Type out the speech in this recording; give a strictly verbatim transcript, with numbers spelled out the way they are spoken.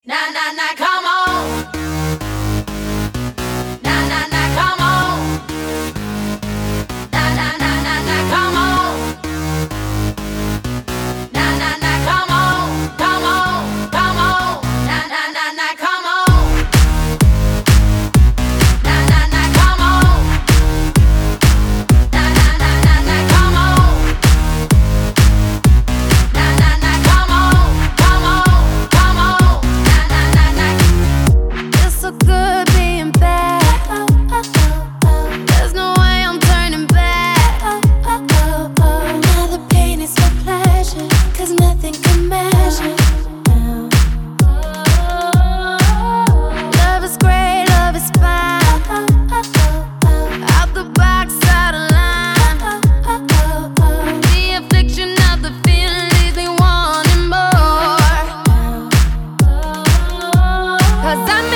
Nah, nah, nah, come on. Nah, nah, nah, come on. Nah, nah, nah, nah, nah, come on. Nah, nah, nah, come on. Come on, come on. Nah, nah, nah, nah, come on. Nah, nah, nah, come on. Nah, nah, nah, nah, nah, come on. Nah, nah, nah, come on. Come on, come on. Nah, nah, nah, nah. Feels so good being back. There's no way I'm turning back. Now the pain is for pleasure, 'cause nothing can measure. Love is great, love is fine. Out the box, out of line. The affliction of the feeling leaves me wanting more. 'Cause I'm